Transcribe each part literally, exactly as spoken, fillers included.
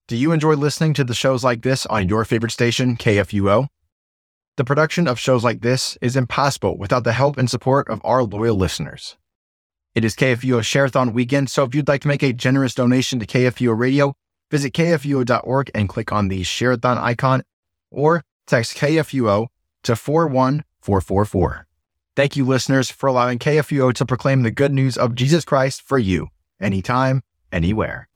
Do you enjoy listening to the shows like this on your favorite station, K F U O? The production of shows like this is impossible without the help and support of our loyal listeners. It is K F U O Share-a-thon weekend, so if you'd like to make a generous donation to K F U O Radio, visit K F U O dot org and click on the Share-a-thon icon, or text K F U O to four one four four four. Thank you, listeners, for allowing K F U O to proclaim the good news of Jesus Christ for you, anytime, anywhere.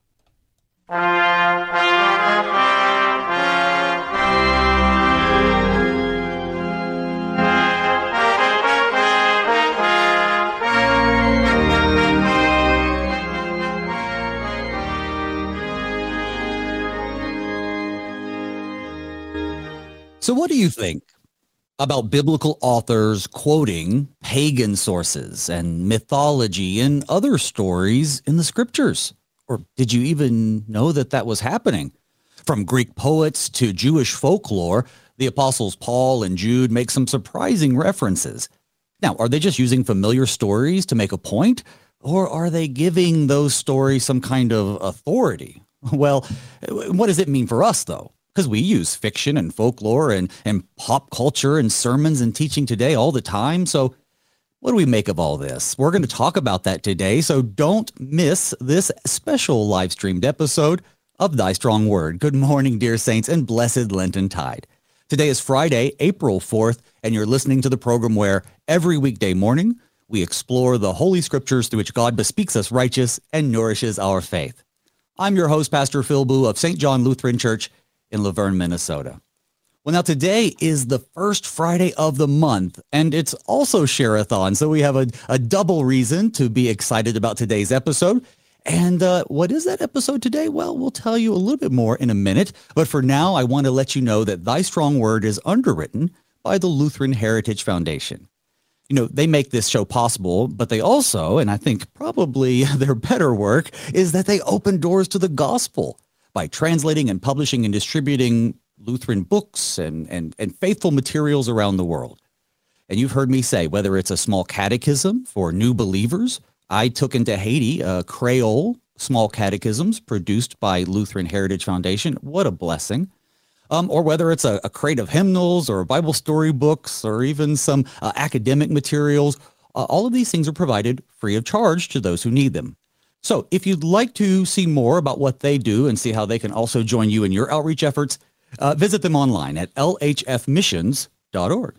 So what do you think about biblical authors quoting pagan sources and mythology and other stories in the scriptures? Or did you even know that that was happening? From Greek poets to Jewish folklore, the apostles Paul and Jude make some surprising references. Now, are they just using familiar stories to make a point? Or are they giving those stories some kind of authority? Well, what does it mean for us, though? Because we use fiction and folklore and, and pop culture and sermons and teaching today all the time. So what do we make of all this? We're going to talk about that today. So don't miss this special live streamed episode of Thy Strong Word. Good morning, dear saints, and blessed Lenten tide. Today is Friday, April fourth, and you're listening to the program where every weekday morning we explore the Holy Scriptures through which God bespeaks us righteous and nourishes our faith. I'm your host, Pastor Phil Boo of Saint John Lutheran Church in Laverne, Minnesota. Well, now today is the first Friday of the month, and it's also Share-a-thon, so we have a, a double reason to be excited about today's episode. And uh, what is that episode today? Well, we'll tell you a little bit more in a minute, but for now, I want to let you know that Thy Strong Word is underwritten by the Lutheran Heritage Foundation. You know, they make this show possible, but they also, and I think probably their better work, is that they open doors to the gospel by translating and publishing and distributing Lutheran books and, and, and faithful materials around the world. And you've heard me say, whether it's a small catechism for new believers, I took into Haiti uh, Creole small catechisms produced by Lutheran Heritage Foundation. What a blessing. Um, or whether it's a, a crate of hymnals or Bible story books or even some uh, academic materials, uh, all of these things are provided free of charge to those who need them. So if you'd like to see more about what they do and see how they can also join you in your outreach efforts, uh, visit them online at L H F missions dot org.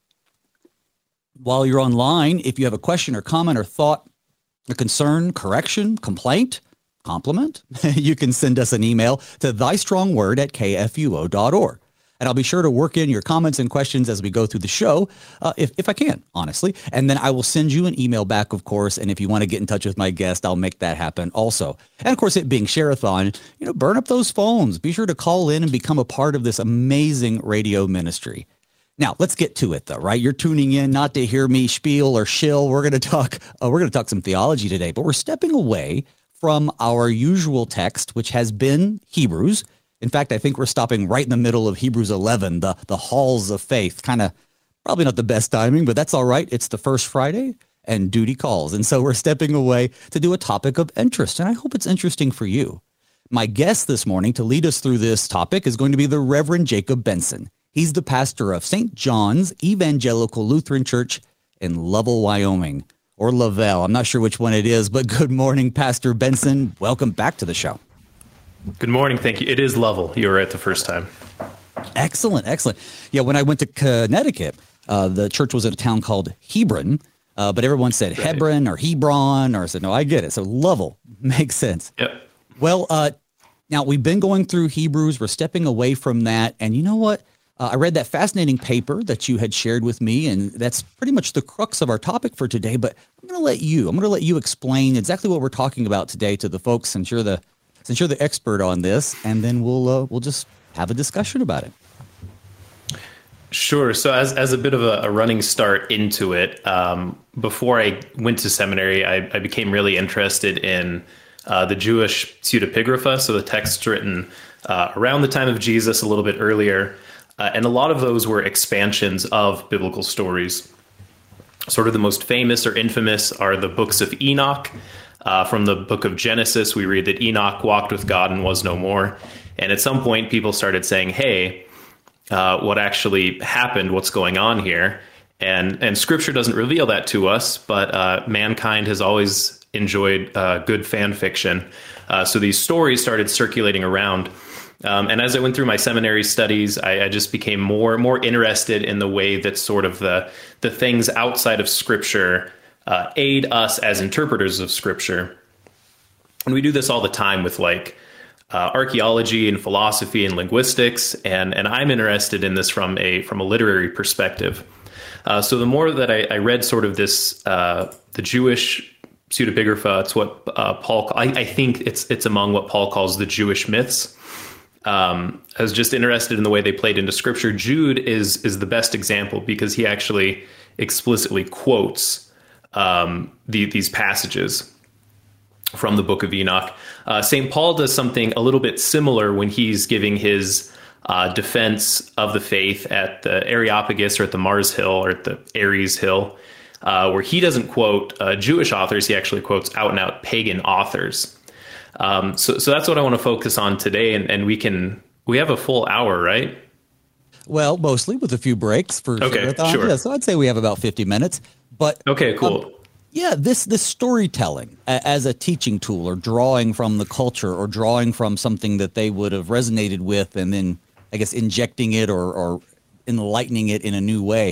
While you're online, if you have a question or comment or thought, a concern, correction, complaint, compliment, you can send us an email to thystrongword at K F U O dot org. And I'll be sure to work in your comments and questions as we go through the show, uh, if, if I can, honestly. And then I will send you an email back, of course. And if you want to get in touch with my guest, I'll make that happen also. And of course, it being Share-a-thon, you know, burn up those phones. Be sure to call in and become a part of this amazing radio ministry. Now, let's get to it, though, right? You're tuning in not to hear me spiel or shill. We're going to talk. Uh, we're going to talk some theology today, but we're stepping away from our usual text, which has been Hebrews. In fact, I think we're stopping right in the middle of Hebrews eleven, the, the halls of faith. Kind of probably not the best timing, but that's all right. It's the first Friday and duty calls. And so we're stepping away to do a topic of interest. And I hope it's interesting for you. My guest this morning to lead us through this topic is going to be the Reverend Jacob Benson. He's the pastor of Saint John's Evangelical Lutheran Church in Lovell, Wyoming, or Lavelle. I'm not sure which one it is, but good morning, Pastor Benson. Welcome back to the show. Good morning. Thank you. It is Lovell. You were right the first time. Excellent. Excellent. Yeah, when I went to Connecticut, uh, the church was in a town called Hebron, uh, but everyone said right. Hebron or Hebron, or I said, no, I get it. So Lovell makes sense. Yep. Well, uh, now we've been going through Hebrews. We're stepping away from that. And you know what? Uh, I read that fascinating paper that you had shared with me, and that's pretty much the crux of our topic for today. But I'm going to let you, I'm going to let you explain exactly what we're talking about today to the folks, since you're the since you're the expert on this, and then we'll uh, we'll just have a discussion about it. Sure. So as as a bit of a, a running start into it, um, before I went to seminary, I, I became really interested in uh, the Jewish pseudepigrapha, so the texts written uh, around the time of Jesus, a little bit earlier. Uh, and a lot of those were expansions of biblical stories. Sort of the most famous or infamous are the books of Enoch. Uh, from the book of Genesis, we read that Enoch walked with God and was no more. And at some point, people started saying, hey, uh, what actually happened? What's going on here? And and Scripture doesn't reveal that to us, but uh, mankind has always enjoyed uh, good fan fiction. Uh, so these stories started circulating around. Um, and as I went through my seminary studies, I, I just became more more interested in the way that sort of the the things outside of Scripture uh, aid us as interpreters of Scripture. And we do this all the time with like uh, archaeology and philosophy and linguistics, and and I'm interested in this from a from a literary perspective. Uh, so the more that I, I read sort of this uh, the Jewish pseudepigrapha, it's what uh, Paul I, I think it's it's among what Paul calls the Jewish myths. Um, I was just interested in the way they played into Scripture. Jude is is the best example because he actually explicitly quotes um, the, these passages from the Book of Enoch. Uh, Saint Paul does something a little bit similar when he's giving his uh, defense of the faith at the Areopagus or at the Mars Hill or at the Ares Hill, uh, where he doesn't quote uh, Jewish authors. He actually quotes out and out pagan authors. Um, so, so that's what I want to focus on today, and, and we can we have a full hour, right? Well, mostly with a few breaks for okay, sure. Yeah, so I'd say we have about fifty minutes. But okay, cool. Um, yeah, this this storytelling as a teaching tool, or drawing from the culture, or drawing from something that they would have resonated with, and then I guess injecting it or, or enlightening it in a new way.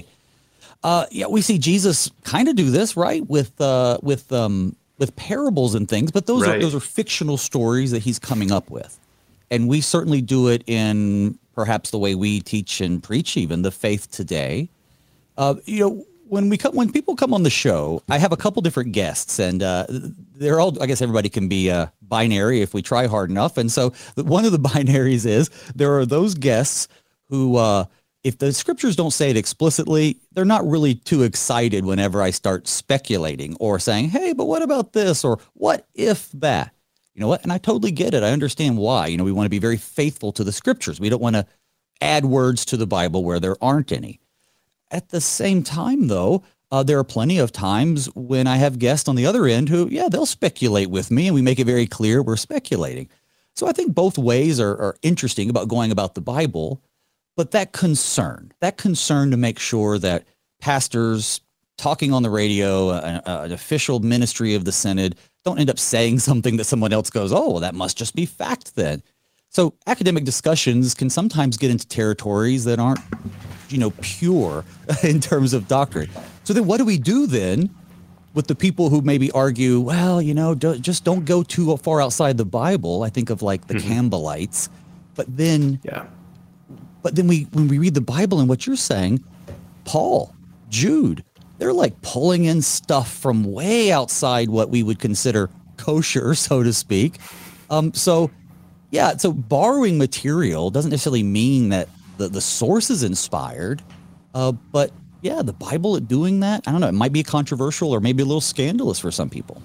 Uh, yeah, we see Jesus kind of do this, right? With uh, with um. with parables and things, but those right. are those are fictional stories that he's coming up with. And we certainly do it in perhaps the way we teach and preach even the faith today. Uh, you know, when we come, when people come on the show, I have a couple different guests, and uh, they're all, I guess everybody can be uh, binary if we try hard enough. And so one of the binaries is there are those guests who, uh, if the Scriptures don't say it explicitly, they're not really too excited whenever I start speculating or saying, hey, but what about this? Or what if that? You know what? And I totally get it. I understand why. You know, we want to be very faithful to the Scriptures. We don't want to add words to the Bible where there aren't any. At the same time, though, uh, there are plenty of times when I have guests on the other end who, yeah, they'll speculate with me, and we make it very clear we're speculating. So I think both ways are, are interesting about going about the Bible. But that concern, that concern to make sure that pastors talking on the radio, uh, uh, an official ministry of the synod, don't end up saying something that someone else goes, oh, well, that must just be fact then. So academic discussions can sometimes get into territories that aren't, you know, pure in terms of doctrine. So then what do we do then with the people who maybe argue, well, you know, do, just don't go too far outside the Bible? I think of like the mm-hmm. Campbellites. But then... yeah. But then we, when we read the Bible and what you're saying, Paul, Jude, they're like pulling in stuff from way outside what we would consider kosher, so to speak. Um, so, yeah, so borrowing material doesn't necessarily mean that the, the source is inspired. Uh, but, yeah, the Bible doing that, I don't know, it might be controversial or maybe a little scandalous for some people.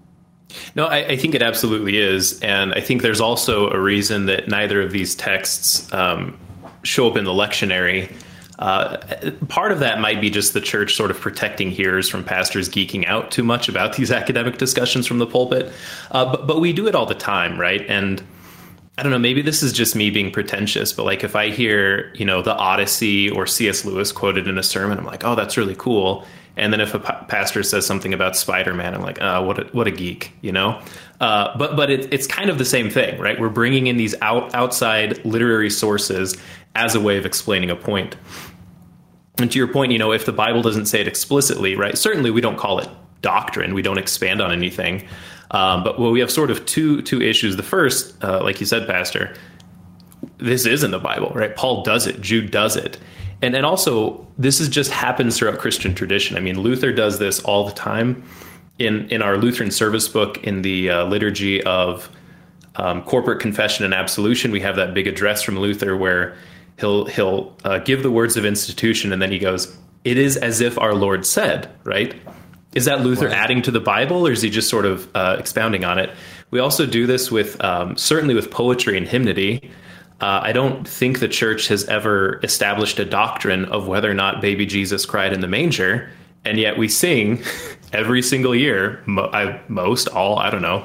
No, I, I think it absolutely is. And I think there's also a reason that neither of these texts um, show up in the lectionary. Uh, part of that might be just the church sort of protecting hearers from pastors geeking out too much about these academic discussions from the pulpit. Uh, but, but we do it all the time, right? And I don't know, maybe this is just me being pretentious, but like if I hear, you know, the Odyssey or C S Lewis quoted in a sermon, I'm like, oh, that's really cool. And then if a pa- pastor says something about Spider-Man, I'm like, oh, what a, what a geek, you know? Uh, but but it, it's kind of the same thing, right? We're bringing in these out, outside literary sources as a way of explaining a point. And to your point, you know, if the Bible doesn't say it explicitly, right, certainly we don't call it doctrine. We don't expand on anything. Um, but well, we have sort of two two issues. The first, uh, like you said, Pastor, this is in the Bible, right? Paul does it. Jude does it. And and also, this is just happens throughout Christian tradition. I mean, Luther does this all the time. In, in our Lutheran service book, in the uh, liturgy of um, corporate confession and absolution, we have that big address from Luther where he'll he'll uh, give the words of institution, and then he goes, "It is as if our Lord said," right? Is that Luther right. adding to the Bible, or is he just sort of uh, expounding on it? We also do this with um, certainly with poetry and hymnody. Uh, I don't think the church has ever established a doctrine of whether or not baby Jesus cried in the manger, and yet we sing every single year, mo- I, most, all, I don't know,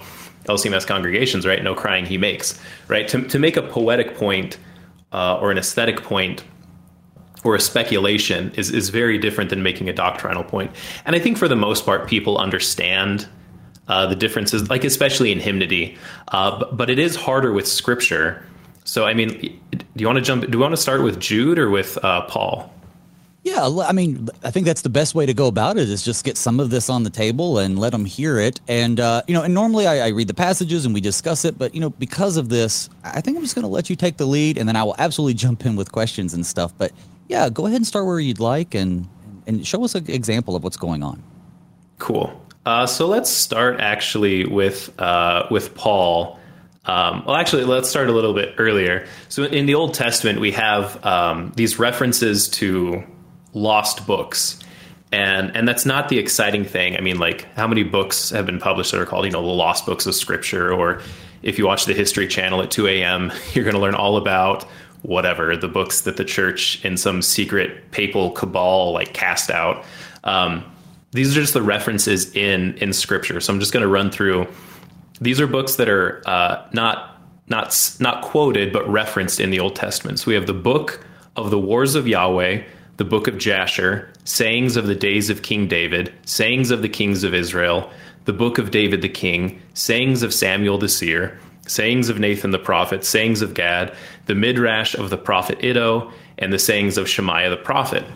L C M S congregations, right? No crying he makes, right? To, to make a poetic point uh, or an aesthetic point or a speculation is, is very different than making a doctrinal point. And I think for the most part, people understand uh, the differences, like especially in hymnody, uh, but, but it is harder with scripture. So, I mean, do you want to jump, do you want to start with Jude or with uh, Paul? Yeah, I mean, I think that's the best way to go about it is just get some of this on the table and let them hear it. And, uh, you know, and normally I, I read the passages and we discuss it. But, you know, because of this, I think I'm just going to let you take the lead and then I will absolutely jump in with questions and stuff. But, yeah, go ahead and start where you'd like and, and show us an example of what's going on. Cool. Uh, so let's start actually with uh, with Paul. Um, well, actually, let's start a little bit earlier. So in the Old Testament, we have um, these references to lost books. And and that's not the exciting thing. I mean, like, how many books have been published that are called, you know, the lost books of Scripture? Or if you watch the History Channel at two a.m., you're going to learn all about whatever, the books that the church in some secret papal cabal, like, cast out. Um, these are just the references in, in Scripture. So I'm just going to run through. These are books that are uh, not, not, not quoted, but referenced in the Old Testament. So we have the Book of the Wars of Yahweh, the Book of Jasher, Sayings of the Days of King David, Sayings of the Kings of Israel, the Book of David the King, Sayings of Samuel the Seer, Sayings of Nathan the Prophet, Sayings of Gad, the Midrash of the Prophet Iddo, and the Sayings of Shemaiah the Prophet.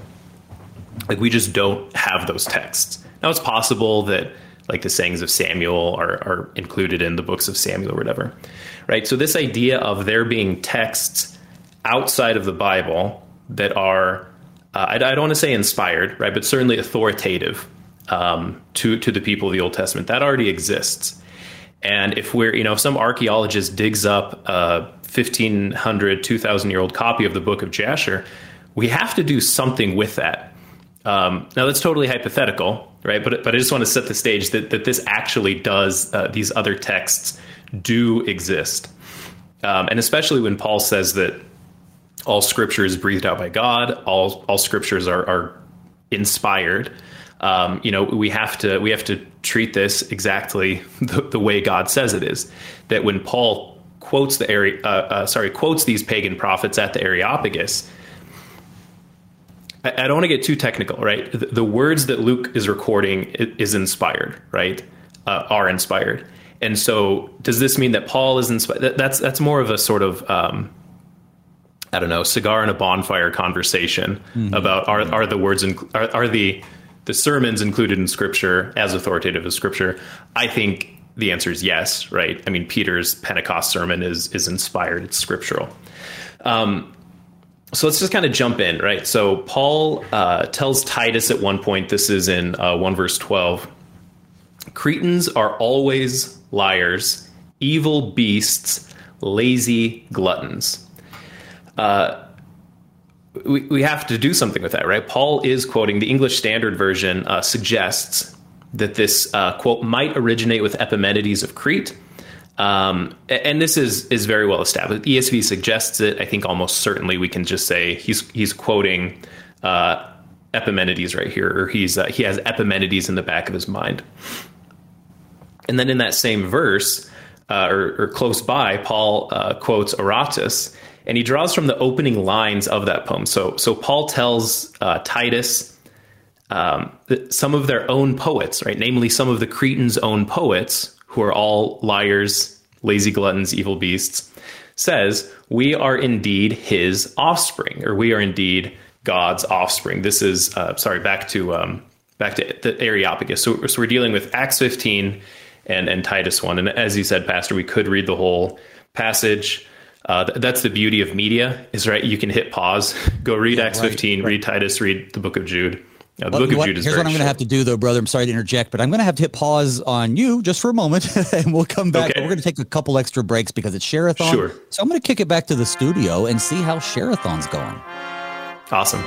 Like, we just don't have those texts. Now, it's possible that, like, the Sayings of Samuel are, are included in the books of Samuel or whatever, right? So this idea of there being texts outside of the Bible that are Uh, I, I don't want to say inspired, right, but certainly authoritative um, to to the people of the Old Testament. That already exists. And if we're, you know, if some archaeologist digs up a fifteen hundred, two thousand year old copy of the Book of Jasher, we have to do something with that. Um, now, that's totally hypothetical, right? But but I just want to set the stage that that this actually does. Uh, these other texts do exist, um, and especially when Paul says that all Scripture is breathed out by God. All all Scriptures are, are inspired. Um, you know, we have to we have to treat this exactly the, the way God says it is. That when Paul quotes the Are- uh, uh, sorry quotes these pagan prophets at the Areopagus, I, I don't want to get too technical, right? The, the words that Luke is recording is inspired, right? Uh, are inspired, and so does this mean that Paul is inspired? That, that's that's more of a sort of um, I don't know, cigar and a bonfire conversation mm-hmm. about are are the words in, are, are the the sermons included in Scripture as authoritative as Scripture? I think the answer is yes, right? I mean, Peter's Pentecost sermon is is inspired; it's scriptural. Um, so let's just kind of jump in, right? So Paul uh, tells Titus at one point. This is in uh, one verse twelve. Cretans are always liars, evil beasts, lazy gluttons. Uh, we, we have to do something with that, right? Paul is quoting the English Standard Version, uh, suggests that this, uh, quote, might originate with Epimenides of Crete. Um, and this is is very well established. E S V suggests it. I think almost certainly we can just say he's he's quoting uh, Epimenides right here, or he's uh, he has Epimenides in the back of his mind. And then in that same verse, uh, or, or close by, Paul uh, quotes Aratus. And he draws from the opening lines of that poem. So, so Paul tells uh, Titus um, that some of their own poets, right, namely some of the Cretans' own poets, who are all liars, lazy gluttons, evil beasts, says, we are indeed his offspring, or we are indeed God's offspring. This is, uh, sorry, back to um, back to the Areopagus. So, so we're dealing with Acts fifteen and, and Titus one. And as you said, Pastor, we could read the whole passage. Uh, th- that's the beauty of media, is right. You can hit pause, go read yeah, Acts right, fifteen, right. read Titus, read the Book of Jude. Uh, the well, Book of what, Jude is here's very what I'm going to have to do, though, brother. I'm sorry to interject, but I'm going to have to hit pause on you just for a moment, and we'll come back. Okay. We're going to take a couple extra breaks because it's Share-a-thon. Sure. So I'm going to kick it back to the studio and see how Share-a-thon's going. Awesome.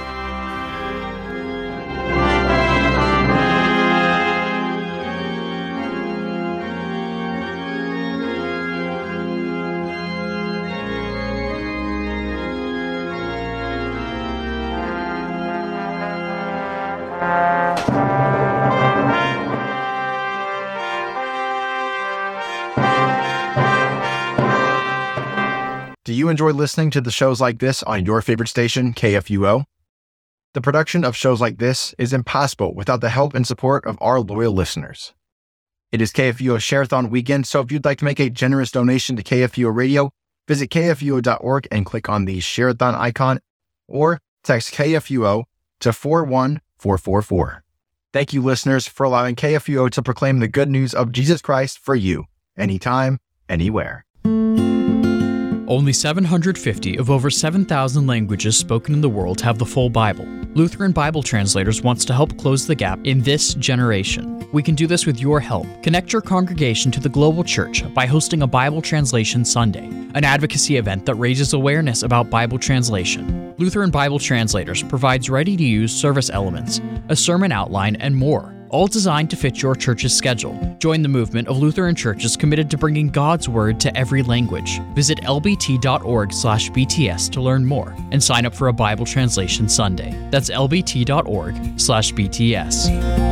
you enjoy listening to the shows like this on your favorite station, K F U O? The production of shows like this is impossible without the help and support of our loyal listeners. It is K F U O Share-a-thon weekend, so if you'd like to make a generous donation to K F U O Radio, visit K F U O dot org and click on the Share-a-thon icon, or text K F U O to four one four four four. Thank you, listeners, for allowing K F U O to proclaim the good news of Jesus Christ for you, anytime, anywhere. Only seven hundred fifty of over seven thousand languages spoken in the world have the full Bible. Lutheran Bible Translators wants to help close the gap in this generation. We can do this with your help. Connect your congregation to the global church by hosting a Bible Translation Sunday, an advocacy event that raises awareness about Bible translation. Lutheran Bible Translators provides ready-to-use service elements, a sermon outline, and more, all designed to fit your church's schedule. Join the movement of Lutheran churches committed to bringing God's Word to every language. Visit L B T dot org slash B T S to learn more and sign up for a Bible Translation Sunday. That's L B T dot org slash B T S.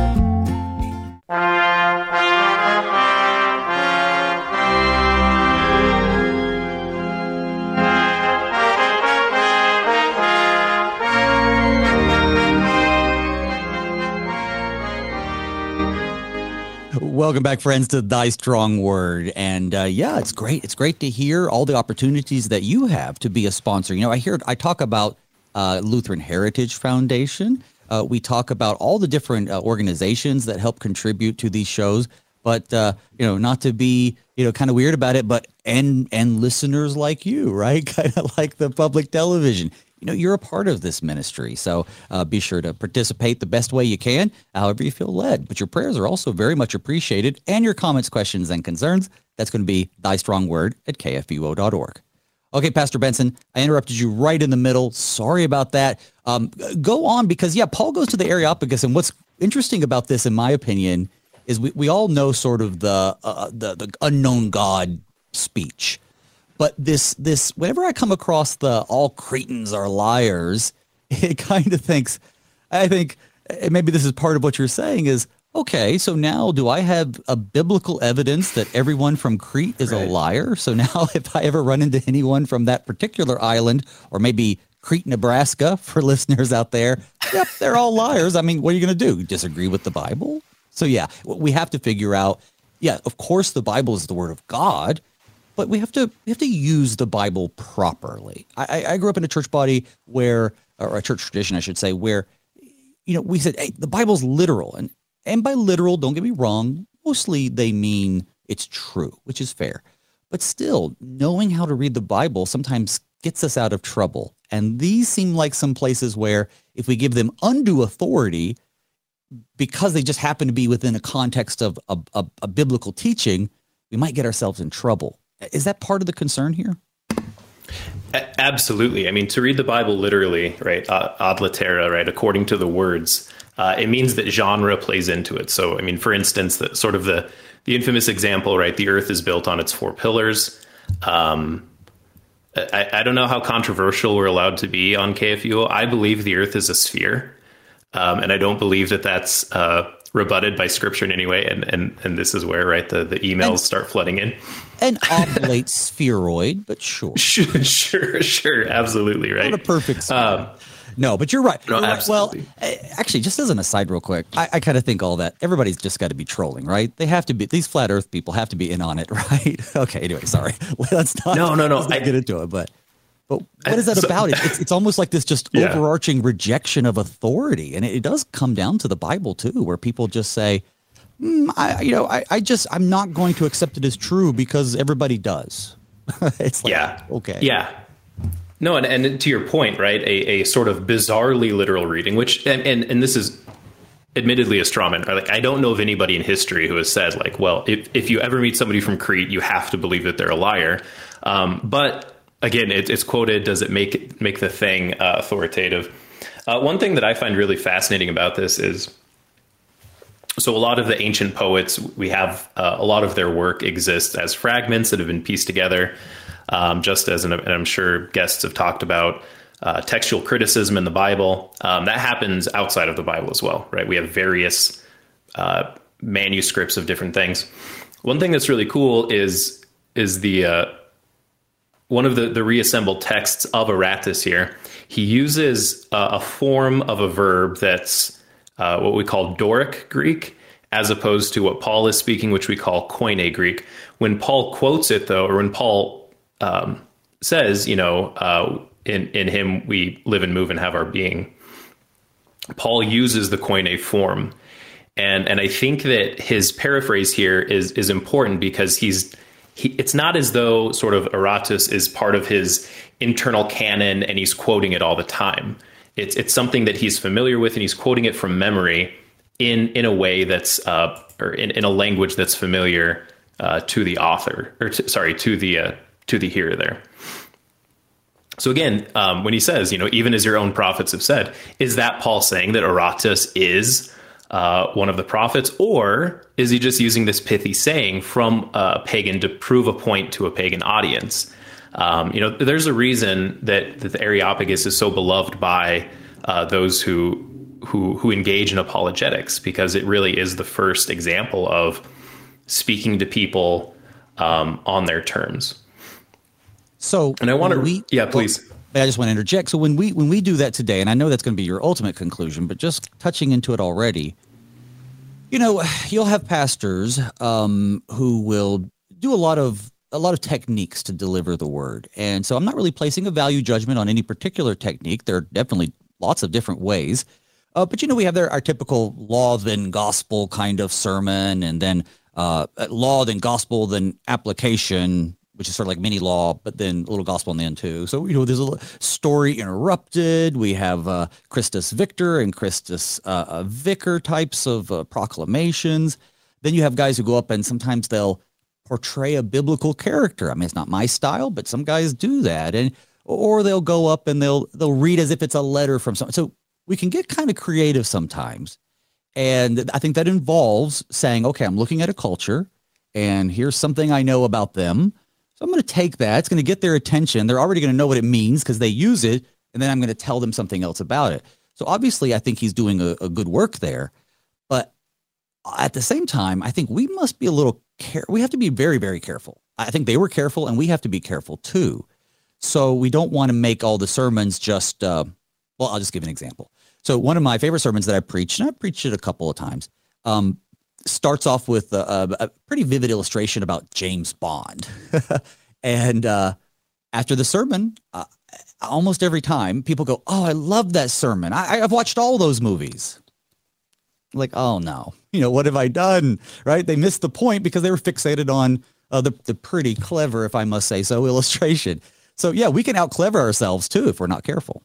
Welcome back, friends, to Thy Strong Word. And uh, yeah, it's great. It's great to hear all the opportunities that you have to be a sponsor. You know, I hear I talk about uh, Lutheran Heritage Foundation. Uh, we talk about all the different uh, organizations that help contribute to these shows. But, uh, you know, not to be, you know, kind of weird about it, but and and listeners like you, right? Kind of like the public television. You know, you're a part of this ministry, so uh, be sure to participate the best way you can, however you feel led. But your prayers are also very much appreciated, and your comments, questions, and concerns. That's going to be Thy Strong Word at K F U O dot org. Okay, Pastor Benson, I interrupted you right in the middle. Sorry about that. Um, go on, because, yeah, Paul goes to the Areopagus, and what's interesting about this, in my opinion, is we, we all know sort of the, uh, the the unknown God speech. But this, this, whenever I come across the all Cretans are liars, it kind of thinks, I think maybe this is part of what you're saying is, okay, so now do I have a biblical evidence that everyone from Crete is right. a liar? So now if I ever run into anyone from that particular island, or maybe Crete, Nebraska, for listeners out there, yep, they're all liars. I mean, what are you going to do? Disagree with the Bible? So yeah, we have to figure out, yeah, of course the Bible is the word of God, but we have to we have to use the Bible properly. I, I grew up in a church body where, or a church tradition, I should say, where, you know, we said, hey, the Bible's literal. And, and by literal, don't get me wrong, mostly they mean it's true, which is fair. But still, knowing how to read the Bible sometimes gets us out of trouble. And these seem like some places where if we give them undue authority, because they just happen to be within a context of a, a, a biblical teaching, we might get ourselves in trouble. Is that part of the concern here? Absolutely. I mean, to read the Bible literally, right, uh, ad litera, right, according to the words, uh, it means that genre plays into it. So, I mean, for instance, the sort of the the infamous example, right, the earth is built on its four pillars. Um, I, I don't know how controversial we're allowed to be on K F U O. I believe the earth is a sphere, um, and I don't believe that that's uh, rebutted by Scripture in any way. And and and this is where, right, the, the emails and, start flooding in. An oblate spheroid, but sure. Sure, sure, sure. Absolutely, right. Not a perfect sphere. Um, no, but you're right. No, you're right. absolutely. Well, actually, just as an aside real quick, I, I kind of think all that, everybody's just got to be trolling, right? They have to be, these flat earth people have to be in on it, right? Okay, anyway, sorry. Let's not, no, no, no. let's not I, get into it, but but what is that so, about? It, it's, it's almost like this just yeah. overarching rejection of authority. And it, it does come down to the Bible, too, where people just say, mm, I, you know, I, I just, I'm not going to accept it as true because everybody does. It's like, yeah. okay. Yeah. No, and, and to your point, right, a, a sort of bizarrely literal reading, which, and, and, and this is admittedly a straw man. Like, I don't know of anybody in history who has said, like, well, if, if you ever meet somebody from Crete, you have to believe that they're a liar. Um, but again, it, it's quoted. Does it make it, make the thing uh, authoritative? Uh, one thing that I find really fascinating about this is, so a lot of the ancient poets, we have uh, a lot of their work exists as fragments that have been pieced together. Um, just as, an, and I'm sure guests have talked about, uh, textual criticism in the Bible. Um, that happens outside of the Bible as well, right? We have various uh, manuscripts of different things. One thing that's really cool is is the uh, one of the, the reassembled texts of Aratus here, he uses uh, a form of a verb that's uh, what we call Doric Greek, as opposed to what Paul is speaking, which we call Koine Greek. When Paul quotes it, though, or when Paul um, says, you know, uh, in, in him we live and move and have our being, Paul uses the Koine form. And and I think that his paraphrase here is is important because he's he, it's not as though sort of Aratus is part of his internal canon and he's quoting it all the time. It's it's something that he's familiar with and he's quoting it from memory in in a way that's uh, or in, in a language that's familiar uh, to the author or to, sorry to the uh, to the hearer there. So again, um, when he says, you know, even as your own prophets have said, is that Paul saying that Aratus is uh, one of the prophets, or is he just using this pithy saying from a pagan to prove a point to a pagan audience? Um, you know, there's a reason that, that the Areopagus is so beloved by uh, those who who who engage in apologetics, because it really is the first example of speaking to people um, on their terms. So, and I want to, we, yeah, please. Well, I just want to interject. So when we when we do that today, and I know that's going to be your ultimate conclusion, but just touching into it already, you know, you'll have pastors um, who will do a lot of a lot of techniques to deliver the word, and so I'm not really placing a value judgment on any particular technique. There are definitely lots of different ways, uh, but you know, we have their our typical law then gospel kind of sermon, and then uh, law then gospel then application, which is sort of like mini law, but then a little gospel in the end too. So, you know, there's a little story interrupted. We have uh, Christus Victor and Christus uh, uh, Vicar types of uh, proclamations. Then you have guys who go up and sometimes they'll portray a biblical character. I mean, it's not my style, but some guys do that. And or they'll go up and they'll they'll read as if it's a letter from someone. So we can get kind of creative sometimes. And I think that involves saying, okay, I'm looking at a culture and here's something I know about them. I'm going to take that. It's going to get their attention. They're already going to know what it means because they use it. And then I'm going to tell them something else about it. So obviously, I think he's doing a, a good work there. But at the same time, I think we must be a little care. We have to be very, very careful. I think they were careful and we have to be careful too. So we don't want to make all the sermons just, uh, well, I'll just give an example. So one of my favorite sermons that I preached, and I preached it a couple of times, um, starts off with a, a pretty vivid illustration about James Bond. and uh, after the sermon, uh, almost every time people go, oh, I love that sermon. I, I've watched all those movies. Like, oh, no. You know, what have I done? Right? They missed the point because they were fixated on uh, the, the pretty clever, if I must say so, illustration. So, yeah, we can out clever ourselves, too, if we're not careful.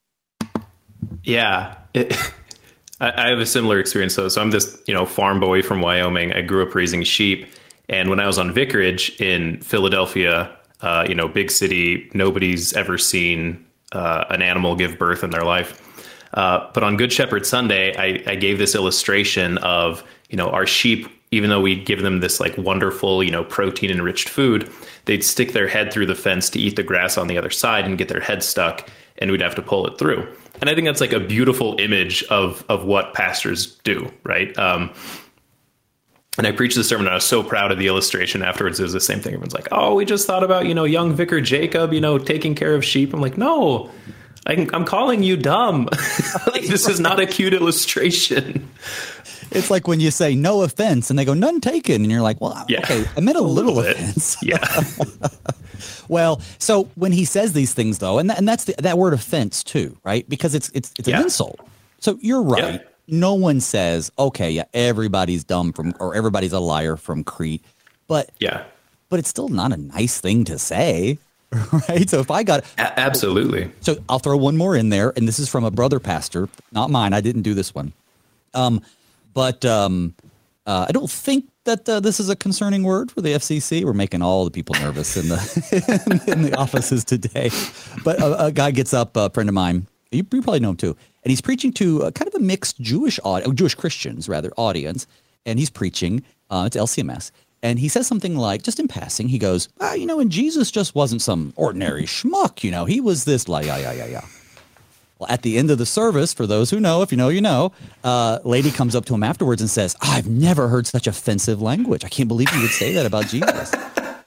Yeah. It- I have a similar experience, though. So I'm this, you know, farm boy from Wyoming. I grew up raising sheep. And when I was on vicarage in Philadelphia, uh, you know, big city, nobody's ever seen uh, an animal give birth in their life. Uh, but on Good Shepherd Sunday, I, I gave this illustration of, you know, our sheep, even though we give them this like wonderful, you know, protein enriched food, they'd stick their head through the fence to eat the grass on the other side and get their head stuck, and we'd have to pull it through. And I think that's like a beautiful image of of what pastors do, right? Um, and I preached the sermon, and I was so proud of the illustration afterwards. It was the same thing. Everyone's like, oh, we just thought about, you know, young Vicar Jacob, you know, taking care of sheep. I'm like, no, I, I'm calling you dumb. Like, this is not a cute illustration. It's like when you say no offense and they go none taken. And you're like, well, yeah, okay, I meant a, a little, little offense. Yeah. Well, so when he says these things, though, and, th- and that's the, that word offense, too, right? Because it's it's it's an yeah. insult. So you're right. Yeah. No one says, OK, yeah, everybody's dumb from or everybody's a liar from Crete. But yeah, but it's still not a nice thing to say. Right. So if I got a- absolutely. So I'll throw one more in there. And this is from a brother pastor, not mine. I didn't do this one. Um, but um, uh, I don't think that uh, this is a concerning word for the F C C. We're making all the people nervous in the in the offices today. But a, a guy gets up, a friend of mine, you, you probably know him too, and he's preaching to a, kind of a mixed Jewish audience, Jewish Christians rather audience, and he's preaching. Uh, it's L C M S, and he says something like, just in passing, he goes, ah, you know, and Jesus just wasn't some ordinary schmuck. You know, he was this like, yeah, yeah, yeah, yeah. Well, at the end of the service, for those who know, if you know, you know, uh, lady comes up to him afterwards and says, oh, I've never heard such offensive language. I can't believe you would say that about Jesus.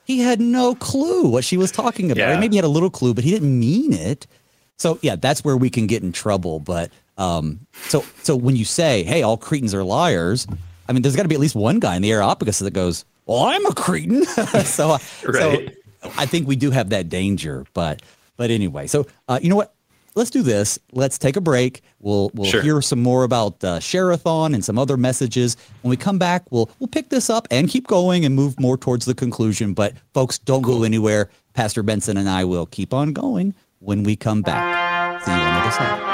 he had no clue what she was talking about. Yeah. Or maybe he had a little clue, but he didn't mean it. So yeah, that's where we can get in trouble. But um, so so when you say, hey, all Cretans are liars, I mean, there's got to be at least one guy in the Areopagus that goes, well, I'm a Cretan. so, Right. so I think we do have that danger. But but anyway, so uh, you know what? Let's do this. Let's take a break. We'll we'll Sure. hear some more about uh, Share-a-thon and some other messages. When we come back, we'll we'll pick this up and keep going and move more towards the conclusion. But folks, don't go anywhere. Pastor Benson and I will keep on going when we come back. See you on the other side.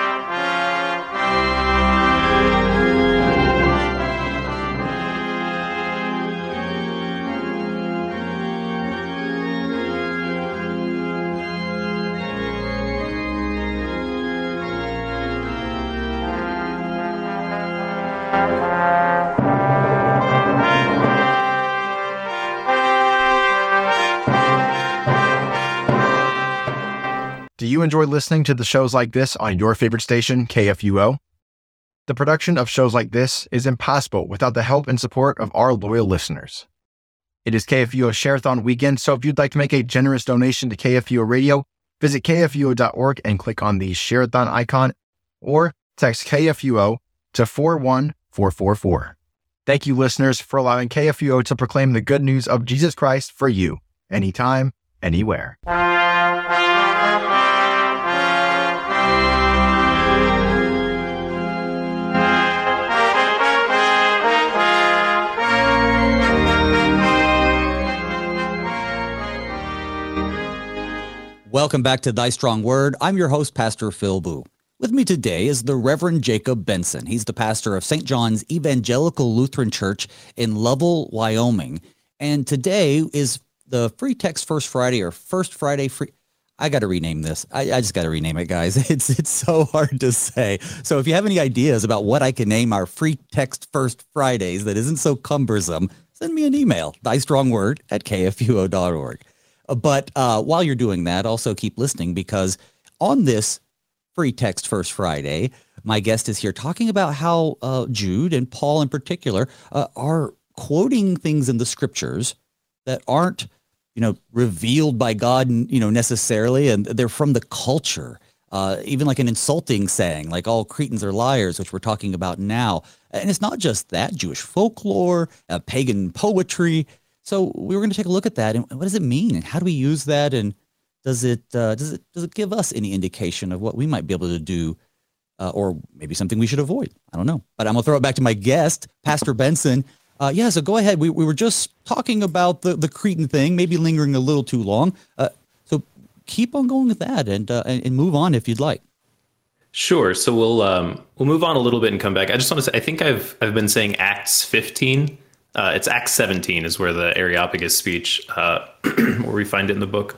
Do you enjoy listening to the shows like this on your favorite station, K F U O? The production of shows like this is impossible without the help and support of our loyal listeners. It is K F U O Share-a-thon weekend, so if you'd like to make a generous donation to K F U O Radio, visit K F U O dot org and click on the Share-a-thon icon, or text K F U O to four one four four four. Thank you, listeners, for allowing K F U O to proclaim the good news of Jesus Christ for you, anytime, anywhere. Welcome back to Thy Strong Word. I'm your host, Pastor Phil Boo. With me today is the Reverend Jacob Benson. He's the pastor of Saint John's Evangelical Lutheran Church in Lovell, Wyoming. And today is the Free Text First Friday or First Friday Free. I got to rename this. I, I just got to rename it, guys. It's it's so hard to say. So if you have any ideas about what I can name our Free Text First Fridays that isn't so cumbersome, send me an email, thystrongword at K F U O dot org. But uh, while you're doing that, also keep listening, because on this Free Text First Friday, my guest is here talking about how uh, Jude and Paul in particular uh, are quoting things in the scriptures that aren't, you know, revealed by God, you know, necessarily, and they're from the culture. Uh, even like an insulting saying, like all Cretans are liars, which we're talking about now. And it's not just that, Jewish folklore, uh, pagan poetry. So we were going to take a look at that, and what does it mean, and how do we use that, and does it uh, does it does it give us any indication of what we might be able to do, uh, or maybe something we should avoid? I don't know, but I'm gonna throw it back to my guest, Pastor Benson. Uh, yeah, so go ahead. We we were just talking about the the Cretan thing, maybe lingering a little too long. Uh, so keep on going with that, and, uh, and and move on if you'd like. Sure. So we'll um, we'll move on a little bit and come back. I just want to say, I think I've I've been saying Acts fifteen. Uh, it's Acts seventeen is where the Areopagus speech, uh, where we find it in the book.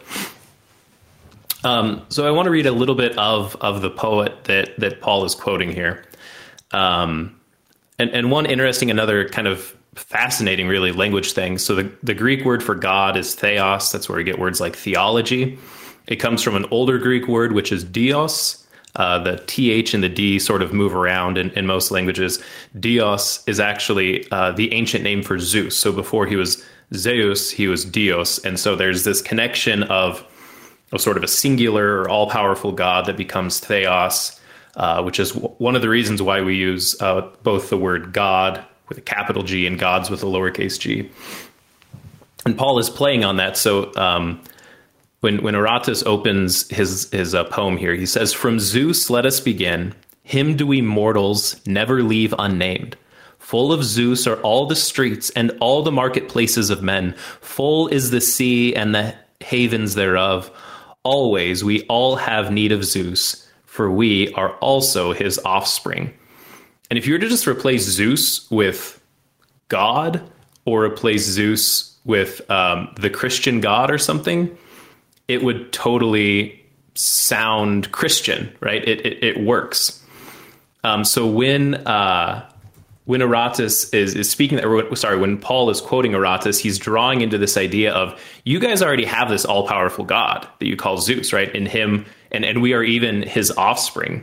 Um, so I want to read a little bit of of the poet that that Paul is quoting here. Um, and, and one interesting, another kind of fascinating, really, language thing. So the, the Greek word for God is theos. That's where we get words like theology. It comes from an older Greek word, which is dios. Uh, the T H and the D sort of move around in, in most languages. Dios is actually uh, the ancient name for Zeus. So before he was Zeus, he was Dios. And so there's this connection of, of sort of a singular or all-powerful God that becomes theos, uh, which is w- one of the reasons why we use uh, both the word God with a capital G and gods with a lowercase g. And Paul is playing on that. So um, When when Aratus opens his his uh, poem here, he says, "From Zeus let us begin. Him do we mortals never leave unnamed. Full of Zeus are all the streets and all the marketplaces of men. Full is the sea and the havens thereof. Always we all have need of Zeus, for we are also his offspring." And if you were to just replace Zeus with God, or replace Zeus with um, the Christian God or something, it would totally sound Christian, right? It it, it works. Um, so when uh, when Aratus is is speaking, or sorry, when Paul is quoting Aratus, he's drawing into this idea of, you guys already have this all powerful God that you call Zeus, right? In him, and and we are even his offspring.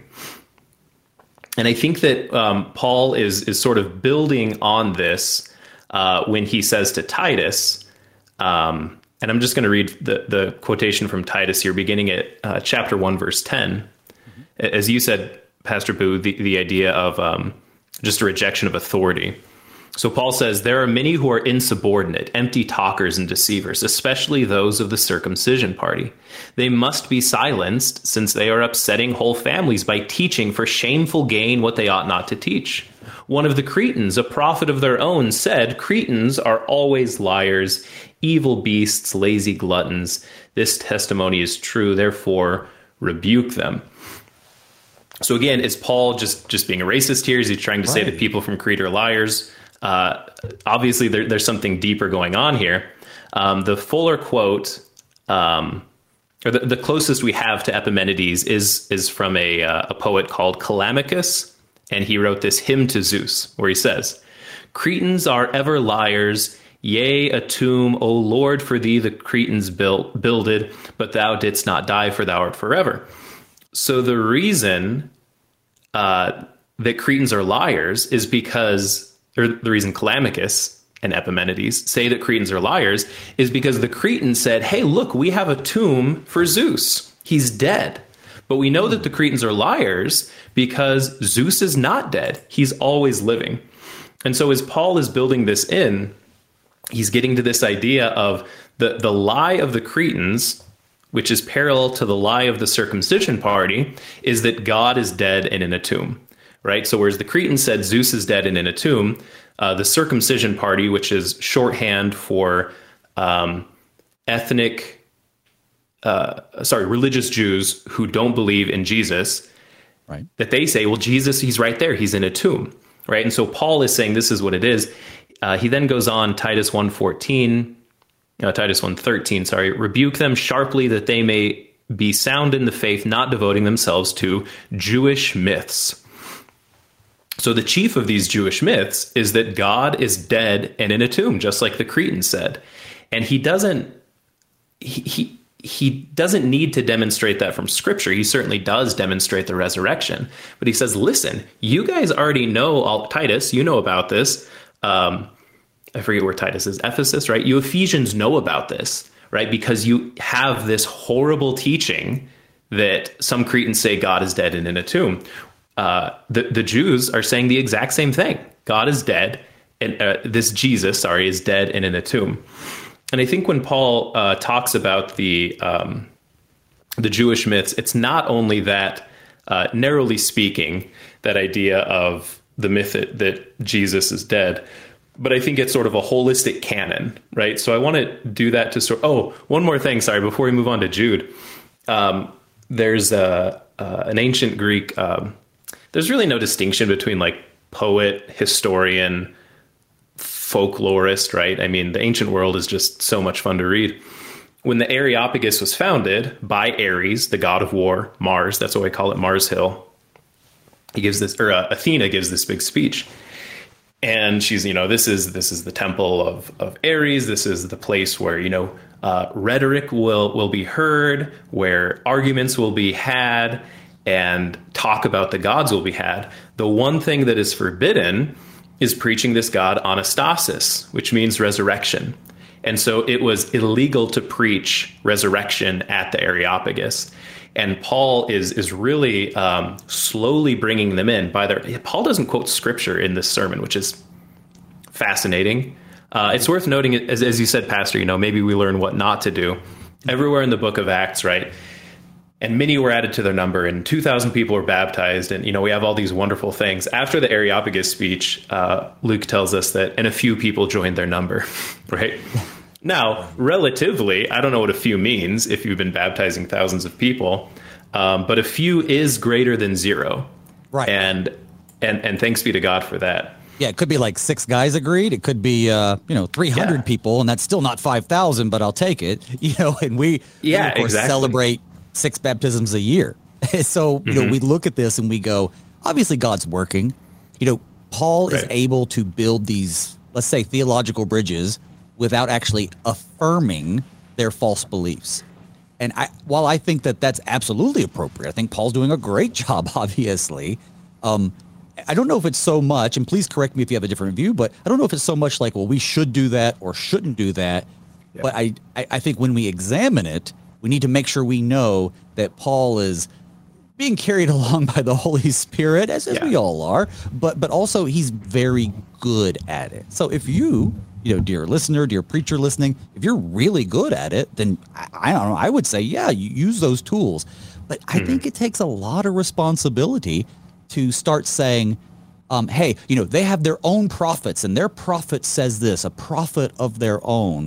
And I think that um, Paul is is sort of building on this uh, when he says to Titus. Um, And I'm just going to read the, the quotation from Titus here, beginning at uh, chapter one, verse ten. Mm-hmm. As you said, Pastor Boo, the, the idea of um, just a rejection of authority. So Paul says, there are many who are insubordinate, empty talkers and deceivers, especially those of the circumcision party. They must be silenced, since they are upsetting whole families by teaching for shameful gain what they ought not to teach. One of the Cretans, a prophet of their own, said, Cretans are always liars, evil beasts, lazy gluttons. This testimony is true, therefore rebuke them. So again, is Paul just, just being a racist here? Is he trying to right. say that people from Crete are liars? Uh, obviously, there, there's something deeper going on here. Um, the fuller quote, um, or the, the closest we have to Epimenides, is is from a, uh, a poet called Callimachus, and he wrote this hymn to Zeus, where he says, Cretans are ever liars, yea, a tomb, O Lord, for thee the Cretans built, builded, but thou didst not die, for thou art forever. So the reason uh, that Cretans are liars is because... or the reason Callimachus and Epimenides say that Cretans are liars is because the Cretans said, hey, look, we have a tomb for Zeus. He's dead. But we know that the Cretans are liars because Zeus is not dead. He's always living. And so as Paul is building this in, he's getting to this idea of the, the lie of the Cretans, which is parallel to the lie of the circumcision party, is that God is dead and in a tomb. Right. So whereas the Cretans said Zeus is dead and in a tomb, uh, the circumcision party, which is shorthand for um, ethnic, uh, sorry, religious Jews who don't believe in Jesus, right, that they say, well, Jesus, he's right there. He's in a tomb. Right. And so Paul is saying this is what it is. Uh, he then goes on, Titus one fourteen, uh, Titus one thirteen, sorry, rebuke them sharply that they may be sound in the faith, not devoting themselves to Jewish myths. So the chief of these Jewish myths is that God is dead and in a tomb, just like the Cretans said. And he doesn't he, he he doesn't need to demonstrate that from Scripture. He certainly does demonstrate the resurrection. But he says, listen, you guys already know, all, Titus, you know about this. Um, I forget where Titus is, Ephesus, right? You Ephesians know about this, right? Because you have this horrible teaching that some Cretans say God is dead and in a tomb. Uh, the, the Jews are saying the exact same thing. God is dead, and uh, this Jesus, sorry, is dead and in a tomb. And I think when Paul uh, talks about the um, the Jewish myths, it's not only that, uh, narrowly speaking, that idea of the myth that, that Jesus is dead, but I think it's sort of a holistic canon, right? So I want to do that to sort. Oh, one more thing, sorry, before we move on to Jude. Um, there's a, uh, an ancient Greek. Um, There's really no distinction between like poet, historian, folklorist, right? I mean, the ancient world is just so much fun to read. When the Areopagus was founded by Ares, the god of war, Mars, that's why we call it Mars Hill. He gives this, or uh, Athena gives this big speech. And she's, you know, this is this is the temple of, of Ares. This is the place where, you know, uh, rhetoric will, will be heard, where arguments will be had, and talk about the gods will be had. The one thing that is forbidden is preaching this god Anastasis, which means resurrection. And so it was illegal to preach resurrection at the Areopagus. And Paul is is really um, slowly bringing them in. By their, Paul doesn't quote scripture in this sermon, which is fascinating. Uh, it's worth noting, as, as you said, Pastor, you know, maybe we learn what not to do. Everywhere in the book of Acts, right? And many were added to their number, and two thousand people were baptized. And, you know, we have all these wonderful things. After the Areopagus speech, uh, Luke tells us that, and a few people joined their number, right? Now, relatively, I don't know what a few means if you've been baptizing thousands of people, um, but a few is greater than zero. Right. And, and, and thanks be to God for that. Yeah, it could be like six guys agreed. It could be, uh, you know, three hundred yeah. people, and that's still not five thousand, but I'll take it. You know, and we, yeah, we of course, exactly. celebrate six baptisms a year. So, you know, mm-hmm. we look at this and we go, obviously God's working. You know, Paul right. is able to build these, let's say, theological bridges without actually affirming their false beliefs. And I, while I think that that's absolutely appropriate, I think Paul's doing a great job, obviously. Um, I don't know if it's so much, and please correct me if you have a different view, but I don't know if it's so much like, well, we should do that or shouldn't do that. Yeah. But I, I, I think when we examine it, we need to make sure we know that Paul is being carried along by the Holy Spirit, as, as yeah. we all are, but but also he's very good at it. So if you, you know, dear listener, dear preacher listening, if you're really good at it, then I, I don't know, I would say, yeah, you use those tools. But I mm-hmm. think it takes a lot of responsibility to start saying, um, hey, you know, they have their own prophets and their prophet says this, a prophet of their own.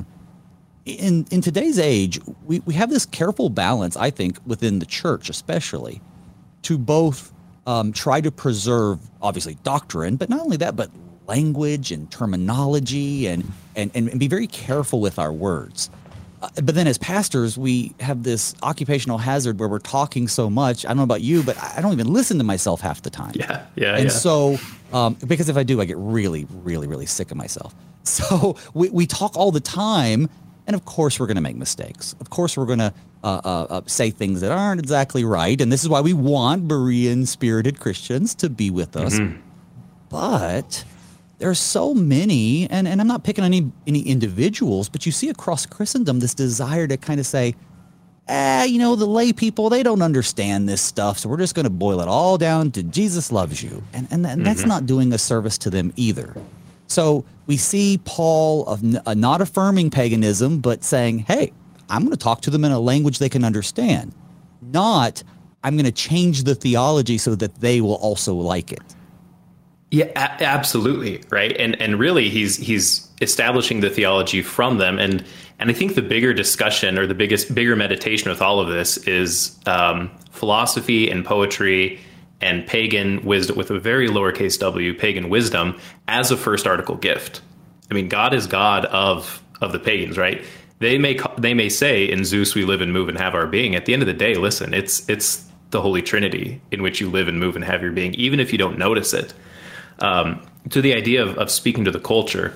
In in today's age, we, we have this careful balance, I think, within the church especially, to both um, try to preserve, obviously, doctrine, but not only that, but language and terminology and, and, and be very careful with our words. Uh, but then as pastors, we have this occupational hazard where we're talking so much. I don't know about you, but I don't even listen to myself half the time. Yeah, yeah, And yeah. so, um, because if I do, I get really, really, really sick of myself. So we, we talk all the time. And of course, we're going to make mistakes. Of course, we're going to uh, uh, uh, say things that aren't exactly right. And this is why we want Berean-spirited Christians to be with us. Mm-hmm. But there's so many, and, and I'm not picking on any, any individuals, but you see across Christendom this desire to kind of say, eh, you know, the lay people, they don't understand this stuff, so we're just going to boil it all down to Jesus loves you. And, and, and mm-hmm. that's not doing a service to them either. So we see Paul of uh, not affirming paganism, but saying, hey, I'm going to talk to them in a language they can understand. Not, I'm going to change the theology so that they will also like it. Yeah, a- absolutely. Right. And and really, he's he's establishing the theology from them. And and I think the bigger discussion or the biggest bigger meditation with all of this is um, philosophy and poetry and pagan wisdom, with a very lowercase w, pagan wisdom, as a first article gift. I mean, God is God of of the pagans, right? They may they may say, in Zeus we live and move and have our being. At the end of the day, listen, it's it's the Holy Trinity in which you live and move and have your being, even if you don't notice it. Um, to the idea of, of speaking to the culture,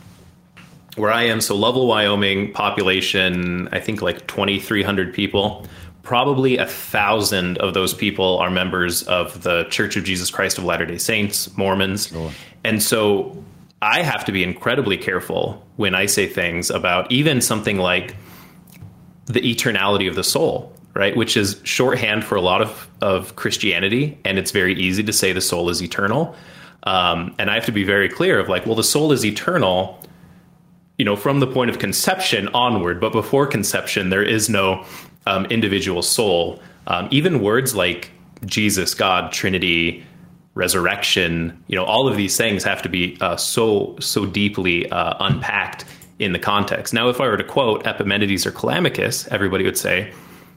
where I am, so Lovell, Wyoming, population, I think like twenty-three hundred people. Probably a thousand of those people are members of the Church of Jesus Christ of Latter-day Saints, Mormons. Sure. And so I have to be incredibly careful when I say things about even something like the eternality of the soul, right? Which is shorthand for a lot of, of Christianity. And it's very easy to say the soul is eternal. Um, and I have to be very clear of like, well, the soul is eternal, you know, from the point of conception onward. But before conception, there is no Um, individual soul. Um, even words like Jesus, God, Trinity, resurrection, you know, all of these things have to be uh, so so deeply uh, unpacked in the context. Now, if I were to quote Epimenides or Callimachus, everybody would say,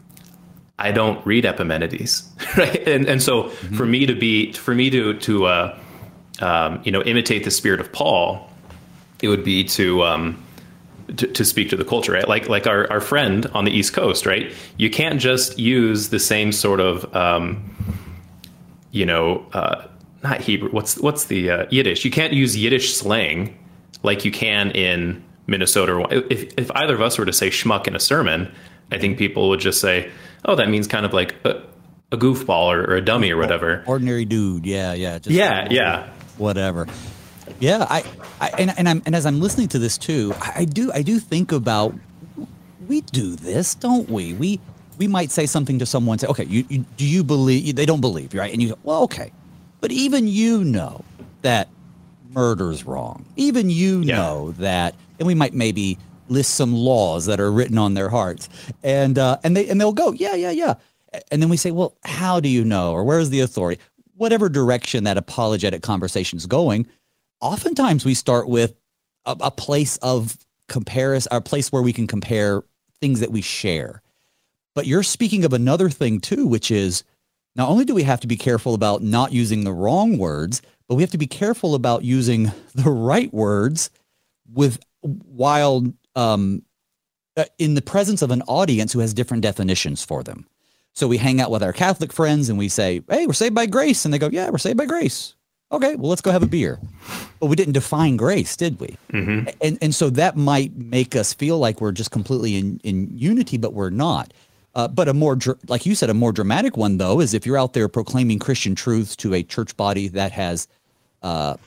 I don't read Epimenides, right? And and so mm-hmm. for me to be, for me to to uh, um, you know, imitate the spirit of Paul, it would be to um, To, to speak to the culture, right? Like like our, our friend on the East Coast, right? You can't just use the same sort of, um, you know, uh, not Hebrew. What's what's the uh, Yiddish? You can't use Yiddish slang like you can in Minnesota. If if either of us were to say schmuck in a sermon, I think people would just say, oh, that means kind of like a, a goofball or, or a dummy or whatever. Ordinary dude. Yeah, yeah. Just yeah, yeah. Whatever. Yeah, I, I and and I'm and as I'm listening to this too, I, I do I do think about, we do this, don't we? We we might say something to someone, say, okay, you, you do you believe? They don't believe, right? And you go, well, okay, but even you know that murder's wrong. Even you yeah. know that, and we might maybe list some laws that are written on their hearts, and uh, and they and they'll go, yeah, yeah, yeah, and then we say, well, how do you know, or where's the authority? Whatever direction that apologetic conversation is going. Oftentimes we start with a, a place of comparison, a place where we can compare things that we share. But you're speaking of another thing too, which is not only do we have to be careful about not using the wrong words, but we have to be careful about using the right words with while um, in the presence of an audience who has different definitions for them. So we hang out with our Catholic friends and we say, hey, we're saved by grace. And they go, yeah, we're saved by grace. Okay, well, let's go have a beer. But we didn't define grace, did we? Mm-hmm. And and so that might make us feel like we're just completely in, in unity, but we're not. Uh, but a more, dr- like you said, a more dramatic one, though, is if you're out there proclaiming Christian truths to a church body that has uh,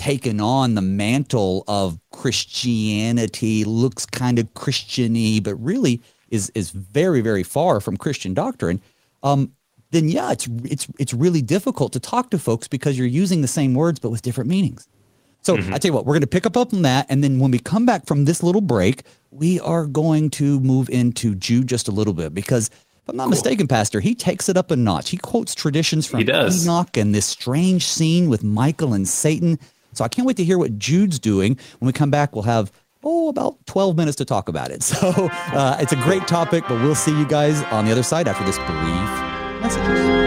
taken on the mantle of Christianity, looks kind of Christian-y, but really is is very, very far from Christian doctrine, um, then yeah, it's it's it's really difficult to talk to folks because you're using the same words but with different meanings. So mm-hmm. I tell you what, we're going to pick up on that, and then when we come back from this little break, we are going to move into Jude just a little bit because, if I'm not cool. mistaken, Pastor, he takes it up a notch. He quotes traditions from Enoch and this strange scene with Michael and Satan. So I can't wait to hear what Jude's doing. When we come back, we'll have, oh, about twelve minutes to talk about it. So uh, it's a great topic, but we'll see you guys on the other side after this brief message.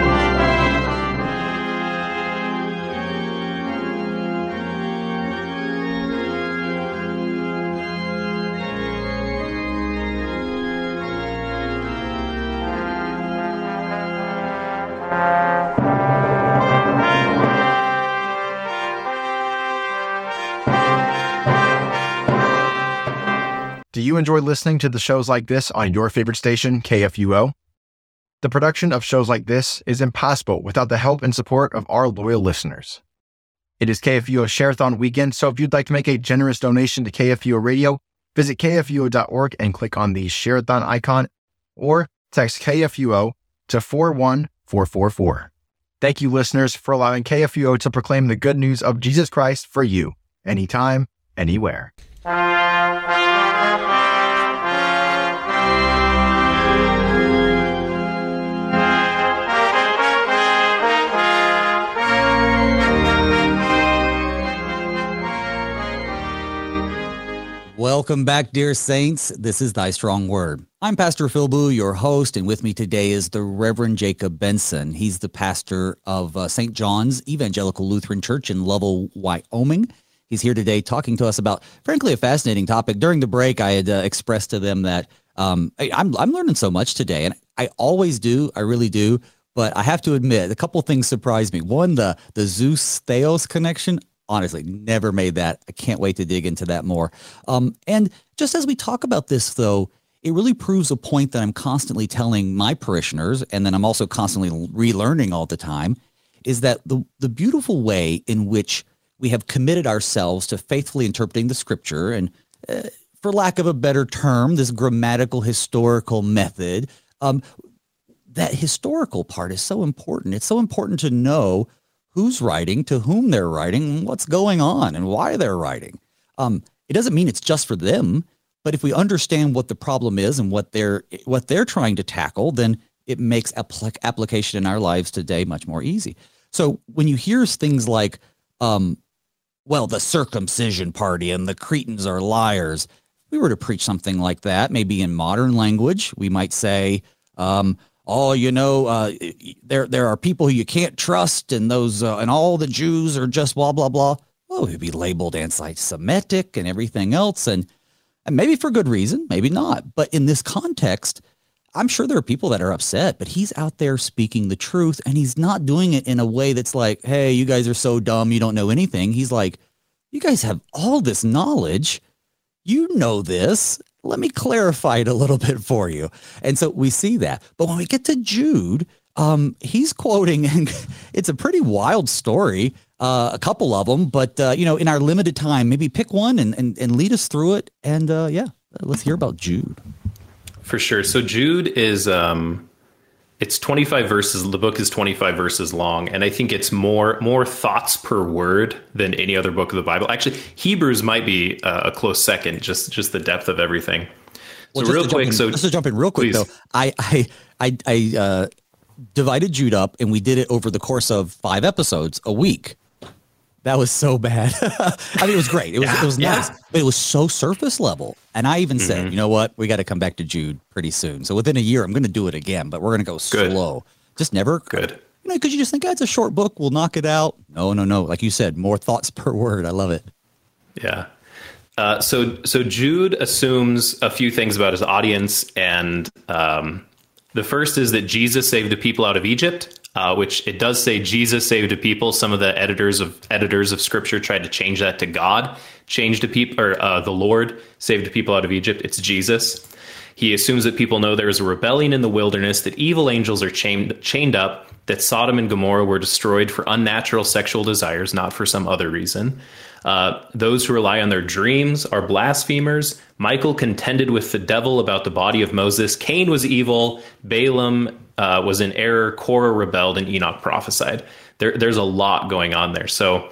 Do you enjoy listening to the shows like this on your favorite station, K F U O? The production of shows like this is impossible without the help and support of our loyal listeners. It is K F U O Share-a-thon weekend, so if you'd like to make a generous donation to K F U O Radio, visit K F U O dot org and click on the Share-a-thon icon, or text K F U O to four one four four four. Thank you, listeners, for allowing K F U O to proclaim the good news of Jesus Christ for you, anytime, anywhere. Welcome back, dear saints. This is Thy Strong Word. I'm Pastor Phil Boo, your host, and with me today is the Reverend Jacob Benson. He's the pastor of uh, Saint John's Evangelical Lutheran Church in Lovell, Wyoming. He's here today talking to us about, frankly, a fascinating topic. During the break, I had uh, expressed to them that um, I, I'm, I'm learning so much today, and I always do. I really do. But I have to admit, a couple things surprised me. One, the, the Zeus-Theos connection. Honestly, never made that. I can't wait to dig into that more. Um, and just as we talk about this, though, it really proves a point that I'm constantly telling my parishioners, and then I'm also constantly relearning all the time, is that the, the beautiful way in which we have committed ourselves to faithfully interpreting the scripture, and uh, for lack of a better term, this grammatical historical method, um, that historical part is so important. It's so important to know who's writing, to whom they're writing, what's going on, and why they're writing. Um, it doesn't mean it's just for them, but if we understand what the problem is and what they're what they're trying to tackle, then it makes apl- application in our lives today much more easy. So when you hear things like, um, well, the circumcision party and the Cretans are liars, if we were to preach something like that, maybe in modern language, we might say, um, oh, you know, uh, there there are people who you can't trust, and those uh, and all the Jews are just blah blah blah. Well, we'd be labeled anti-Semitic and everything else, and and maybe for good reason, maybe not. But in this context, I'm sure there are people that are upset. But he's out there speaking the truth, and he's not doing it in a way that's like, "Hey, you guys are so dumb, you don't know anything." He's like, "You guys have all this knowledge, you know this. Let me clarify it a little bit for you." And so we see that. But when we get to Jude, um, he's quoting, and it's a pretty wild story, uh, a couple of them. But, uh, you know, in our limited time, maybe pick one and, and, and lead us through it. And, uh, yeah, let's hear about Jude. For sure. So Jude is, um, it's twenty-five verses. The book is twenty-five verses long. And I think it's more more thoughts per word than any other book of the Bible. Actually, Hebrews might be uh, a close second, just just the depth of everything. Well, so real quick. In, so just to jump in real quick, please. though, I I I, I uh, divided Jude up, and we did it over the course of five episodes a week. That was so bad. I mean, it was great. It was yeah, it was nice, yeah. But it was so surface level. And I even mm-hmm. said, you know what, we got to come back to Jude pretty soon. So within a year, I'm going to do it again, but we're going to go Good. slow. Just never. Good. You know, because you just think, oh, it's a short book, we'll knock it out. No, no, no. Like you said, more thoughts per word. I love it. Yeah. Uh, so so Jude assumes a few things about his audience, and um, the first is that Jesus saved the people out of Egypt. Uh, which it does say Jesus saved a people. Some of the editors of editors of Scripture tried to change that to God changed a people, or uh, the Lord saved a people out of Egypt. It's Jesus. He assumes that people know there is a rebellion in the wilderness, that evil angels are chained, chained up, that Sodom and Gomorrah were destroyed for unnatural sexual desires, not for some other reason. Uh, those who rely on their dreams are blasphemers. Michael contended with the devil about the body of Moses. Cain was evil. Balaam uh, was in error. Korah rebelled, and Enoch prophesied. There, there's a lot going on there. So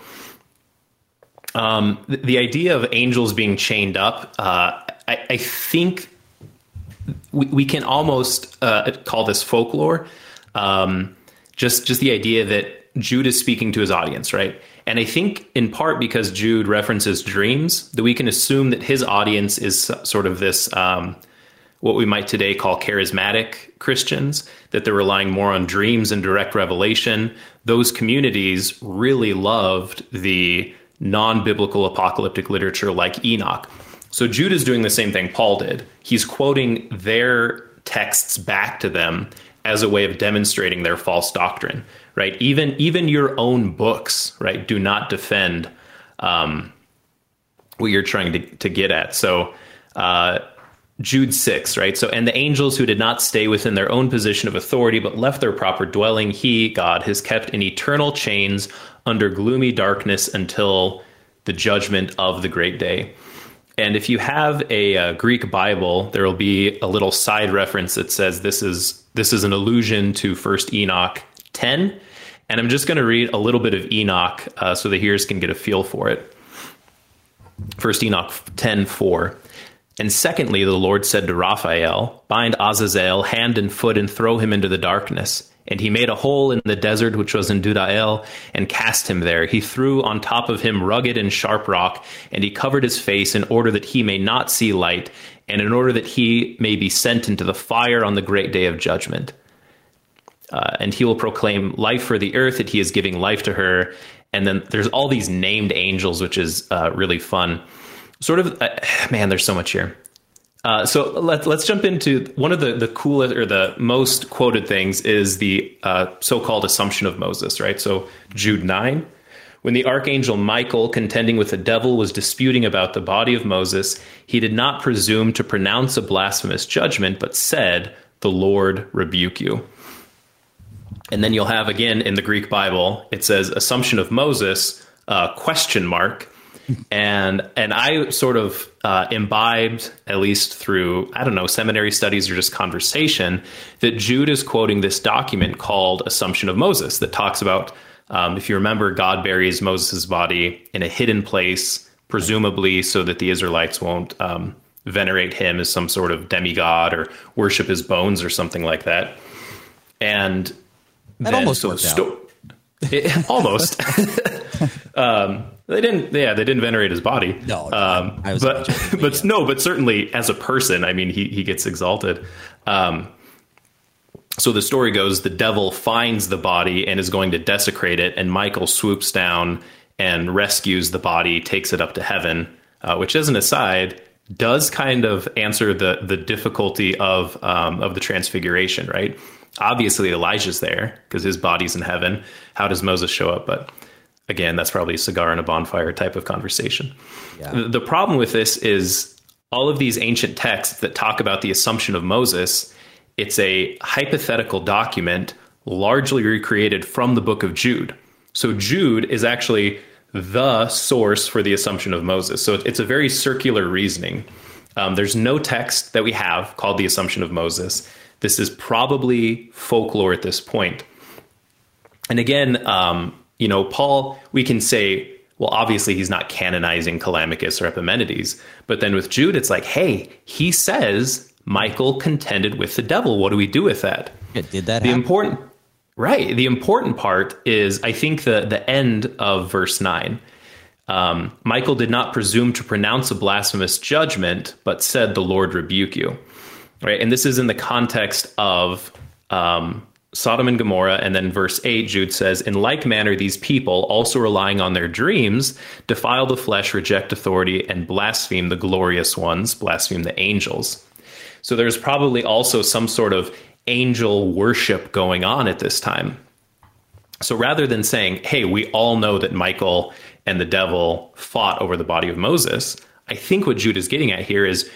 um, the, the idea of angels being chained up, uh, I, I think we, we can almost uh, call this folklore. Um, just, just the idea that Jude is speaking to his audience, right? And I think in part because Jude references dreams, that we can assume that his audience is sort of this, um, what we might today call charismatic Christians, that they're relying more on dreams and direct revelation. Those communities really loved the non-biblical apocalyptic literature like Enoch. So Jude is doing the same thing Paul did. He's quoting their texts back to them as a way of demonstrating their false doctrine. Right, even even your own books, right, do not defend um, what you're trying to, to get at. So, uh, Jude six, right? So, and the angels who did not stay within their own position of authority, but left their proper dwelling, he, God, has kept in eternal chains under gloomy darkness until the judgment of the great day. And if you have a, a Greek Bible, there will be a little side reference that says this is this is an allusion to First Enoch ten. And I'm just going to read a little bit of Enoch uh, so the hearers can get a feel for it. First Enoch ten four. And secondly, the Lord said to Raphael, bind Azazel hand and foot and throw him into the darkness. And he made a hole in the desert which was in Dudael and cast him there. He threw on top of him rugged and sharp rock, and he covered his face in order that he may not see light, and in order that he may be sent into the fire on the great day of judgment. Uh, and he will proclaim life for the earth, that he is giving life to her. And then there's all these named angels, which is uh, really fun. Sort of, uh, man, there's so much here. Uh, so let's let's jump into one of the, the coolest or the most quoted things is the uh, so-called Assumption of Moses, right? So Jude nine, when the archangel Michael, contending with the devil, was disputing about the body of Moses, he did not presume to pronounce a blasphemous judgment, but said, the Lord rebuke you. And then you'll have, again, in the Greek Bible, it says Assumption of Moses, uh, question mark. And and I sort of uh, imbibed, at least through, I don't know, seminary studies or just conversation, that Jude is quoting this document called Assumption of Moses that talks about, um, if you remember, God buries Moses' body in a hidden place, presumably so that the Israelites won't um, venerate him as some sort of demigod or worship his bones or something like that. And That then, almost so worked sto- out. It, almost. um, they didn't. Yeah, they didn't venerate his body. No, um, I was but joking, but yeah. no, but certainly as a person, I mean, he he gets exalted. Um, so the story goes: the devil finds the body and is going to desecrate it, and Michael swoops down and rescues the body, takes it up to heaven. Uh, which, as an aside, does kind of answer the the difficulty of um, of the transfiguration, right? Obviously, Elijah's there because his body's in heaven. How does Moses show up? But again, that's probably a cigar and a bonfire type of conversation. Yeah. The, the problem with this is all of these ancient texts that talk about the Assumption of Moses, it's a hypothetical document largely recreated from the book of Jude. So Jude is actually the source for the Assumption of Moses. So it's a very circular reasoning. Um, there's no text that we have called the Assumption of Moses. This is probably folklore at this point. And again, um, you know, Paul, we can say, well, obviously he's not canonizing Callimachus or Epimenides. But then with Jude, it's like, hey, he says Michael contended with the devil. What do we do with that? Yeah, did that The happen? important, right. The important part is, I think, the, the end of verse nine. Um, Michael did not presume to pronounce a blasphemous judgment, but said, the Lord rebuke you. Right. And this is in the context of um, Sodom and Gomorrah. And then verse eight, Jude says, in like manner, these people, also relying on their dreams, defile the flesh, reject authority, and blaspheme the glorious ones, blaspheme the angels. So there's probably also some sort of angel worship going on at this time. So rather than saying, hey, we all know that Michael and the devil fought over the body of Moses, I think what Jude is getting at here is,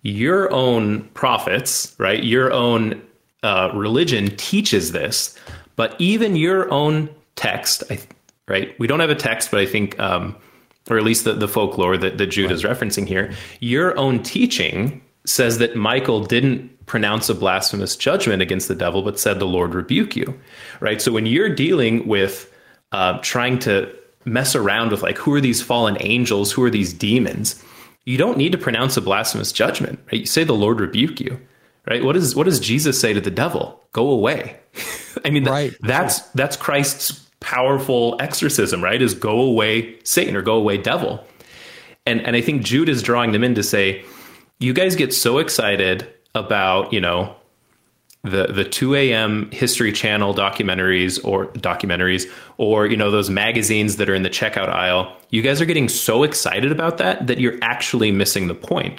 your own prophets, right? Your own uh, religion teaches this, but even your own text, right? We don't have a text, but I think, um, or at least the, the folklore that, that Jude right. is referencing here, your own teaching says that Michael didn't pronounce a blasphemous judgment against the devil, but said, the Lord rebuke you, right? So when you're dealing with uh, trying to mess around with like, who are these fallen angels? Who are these demons? You don't need to pronounce a blasphemous judgment, right? You say, the Lord rebuke you, right? What is, what does Jesus say to the devil? Go away. I mean, right. that, that's, that's Christ's powerful exorcism, right? Is go away, Satan, or go away, devil. And, and I think Jude is drawing them in to say, you guys get so excited about, you know, the the two a.m. History Channel documentaries or documentaries or, you know, those magazines that are in the checkout aisle. You guys are getting so excited about that that you're actually missing the point.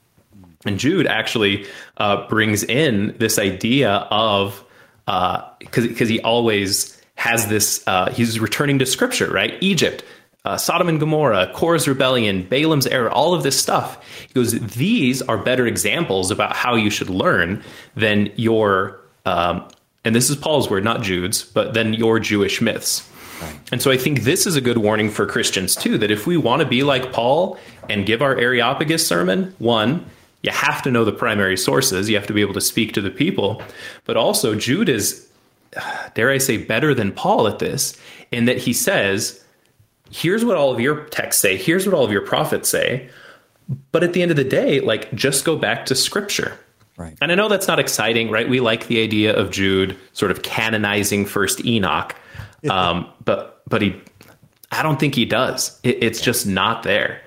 And Jude actually uh, brings in this idea of uh, because because he always has this. Uh, he's returning to Scripture, right? Egypt. Uh, Sodom and Gomorrah, Korah's rebellion, Balaam's error, all of this stuff. He goes, these are better examples about how you should learn than your, um, and this is Paul's word, not Jude's, but than your Jewish myths. Right. And so I think this is a good warning for Christians too, that if we want to be like Paul and give our Areopagus sermon, one, you have to know the primary sources. You have to be able to speak to the people. But also Jude is, dare I say, better than Paul at this, in that he says, here's what all of your texts say. Here's what all of your prophets say. But at the end of the day, like, just go back to Scripture. Right. And I know that's not exciting, right? We like the idea of Jude sort of canonizing first Enoch. Um, but but he, I don't think he does. It, it's yeah. just not there.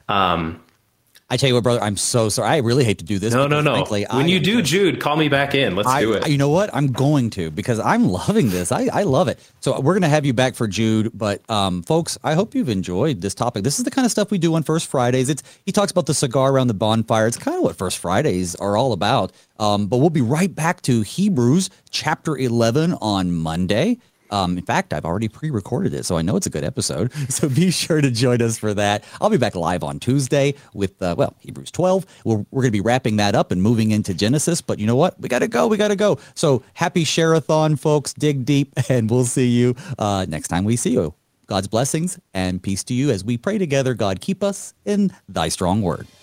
Um, I tell you what, brother, I'm so sorry. I really hate to do this. No, no, no. Frankly, when I you do, just, Jude, call me back in. Let's I, do it. You know what? I'm going to, because I'm loving this. I, I love it. So we're going to have you back for Jude. But um, folks, I hope you've enjoyed this topic. This is the kind of stuff we do on First Fridays. It's He talks about the cigar around the bonfire. It's kind of what First Fridays are all about. Um, but we'll be right back to Hebrews chapter eleven on Monday. Um, in fact, I've already pre-recorded it, so I know it's a good episode. So be sure to join us for that. I'll be back live on Tuesday with, uh, well, Hebrews twelve. We're, we're going to be wrapping that up and moving into Genesis. But you know what? We got to go. We got to go. So happy Share-a-thon, folks. Dig deep, and we'll see you uh, next time we see you. God's blessings and peace to you as we pray together. God, keep us in thy strong word.